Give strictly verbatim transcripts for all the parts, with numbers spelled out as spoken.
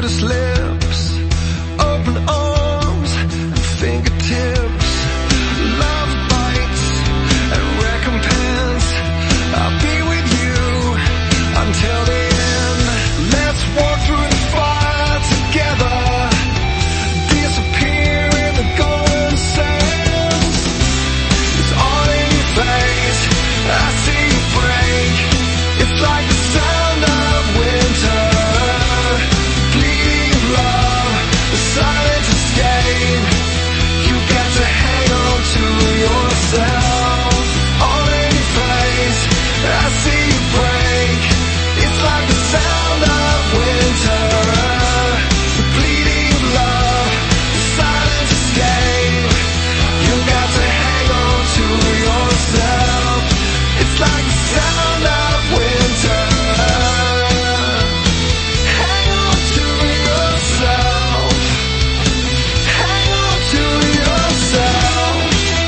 lotus lips, open arms and fingertips. Love bites and recompense. I'll be with you until the end. Let's walk through the fire together, disappear in the golden sands. It's all in your face, I see you break. It's like the sound of winter, bleeding love, the silent escape. You got to hang on to yourself. All in your face, I see you break. It's like the sound of winter, the bleeding love, the silent escape. You got to hang on to yourself. It's like the sound of winter. Hang on to yourself. Hang on to yourself.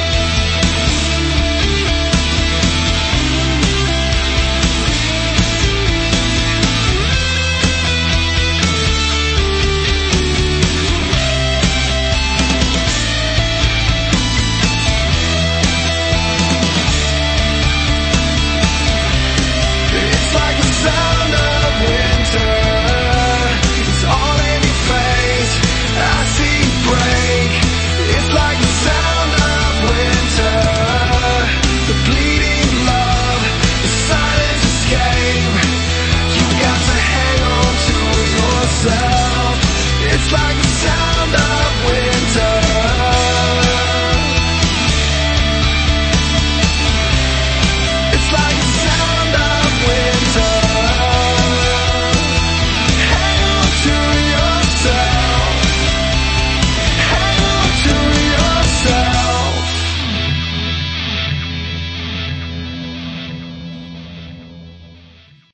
It's like the sound of winter. It's all in your face, I see you break. It's like the sound of winter, the bleeding love, the silent escape. You got to hang on to yourself. It's like the sound